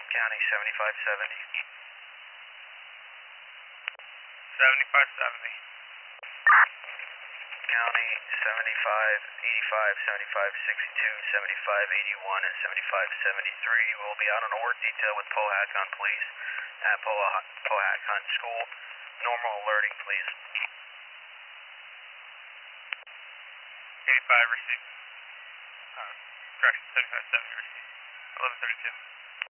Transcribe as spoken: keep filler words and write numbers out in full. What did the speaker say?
County seventy-five seventy. seventy-five seventy. County seventy-five eighty-five, seventy-five sixty-two, seventy-five eighty-one, and seventy-five seventy-three will be out on a work detail with Powhatan Police at Powhatan School. Normal alerting, please. eighty-five received. Uh, correction, seventy-five seventy received. eleven thirty-two.